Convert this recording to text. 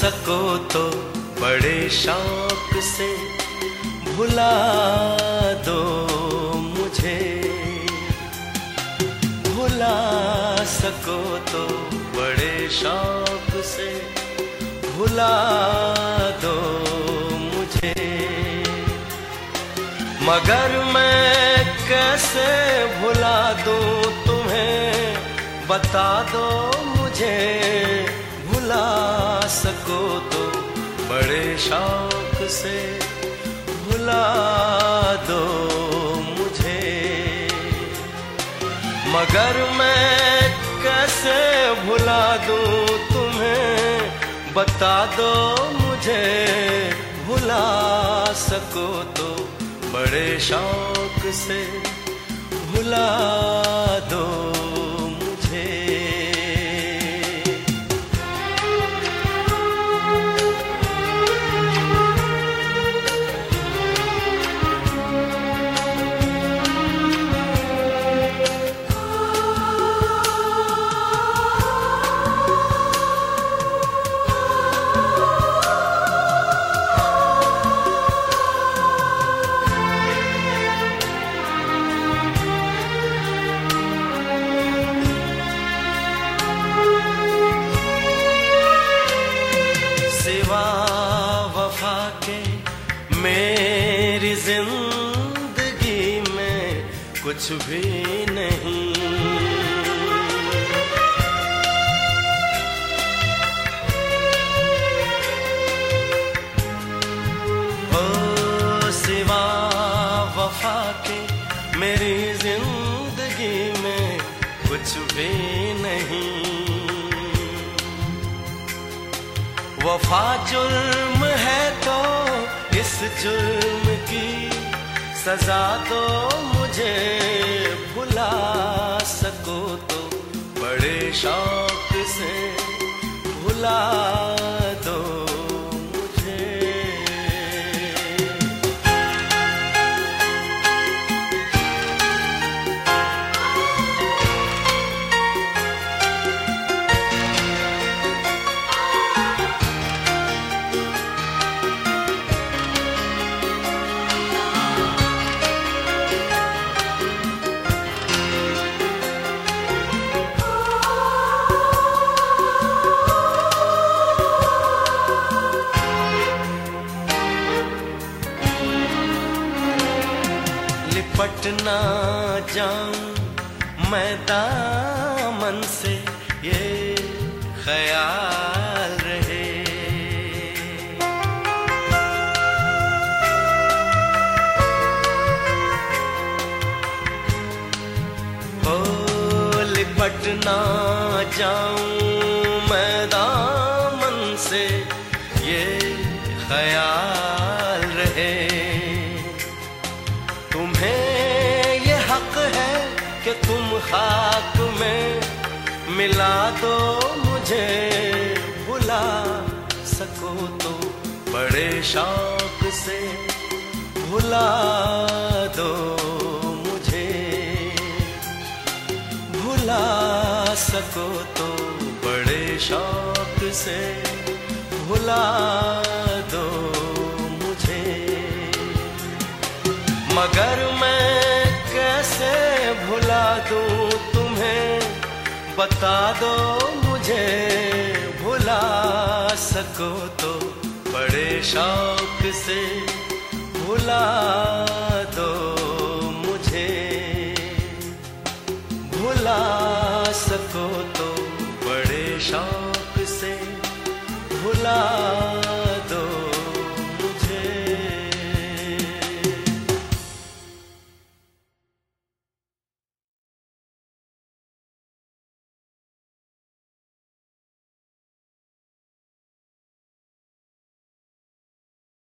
सको तो बड़े शौक से भुला दो मुझे, भुला सको तो बड़े शौक से भुला दो मुझे। मगर मैं कैसे भुला दूं तुम्हें, बता दो मुझे। भुला सको तो बड़े शौक से भुला दो मुझे। मगर मैं कैसे भुला दूं तुम्हें, बता दो मुझे। भुला सको तो बड़े शौक से भुला दो मुझे। मेरी जिंदगी में कुछ भी नहीं, ओ सिवा वफा के मेरी जिंदगी में कुछ भी नहीं। वफा जुल्म है तो इस जुल्म की सजा दो मुझे। भुला सको तो बड़े शौक से भुला दो मुझे। लिपट ना जाऊं मैं दामन से, ये ख्याल रहे। ओ लिपट ना जाऊं मैं दामन से, ये ख्याल रहे। तुम्हें ये हक है कि तुम खाक में मिला दो मुझे। भुला सको तो बड़े शौक से भुला दो मुझे। भुला सको तो बड़े शौक से भुला दो मुझे। मगर मैं कैसे भुला दूं तुम्हें, बता दो मुझे। भुला सको तो बड़े शौक से भुला दो मुझे। भुला सको तो बड़े शौक से भुला